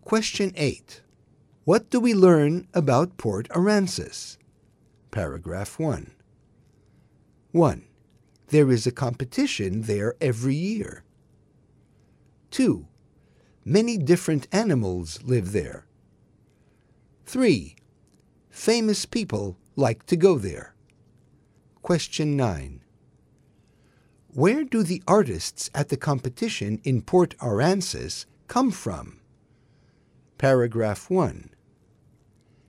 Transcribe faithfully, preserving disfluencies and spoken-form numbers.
Question eight. What do we learn about Port Aransas? Paragraph one. one. There is a competition there every year. two. Many different animals live there. three. Famous people like to go there. Question nine. Where do the artists at the competition in Port Aransas come from? Paragraph one.